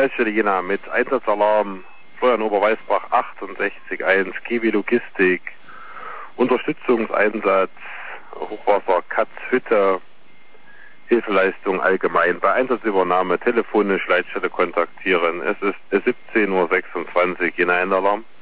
Leitstelle Jena mit Einsatzalarm Florian Oberweißbach 68.1 Kiwi Logistik, Unterstützungseinsatz, Hochwasser Katzhütte, Hilfeleistung allgemein. Bei Einsatzübernahme telefonisch Leitstelle kontaktieren. Es ist 17.26 Uhr, Jena Endalarm.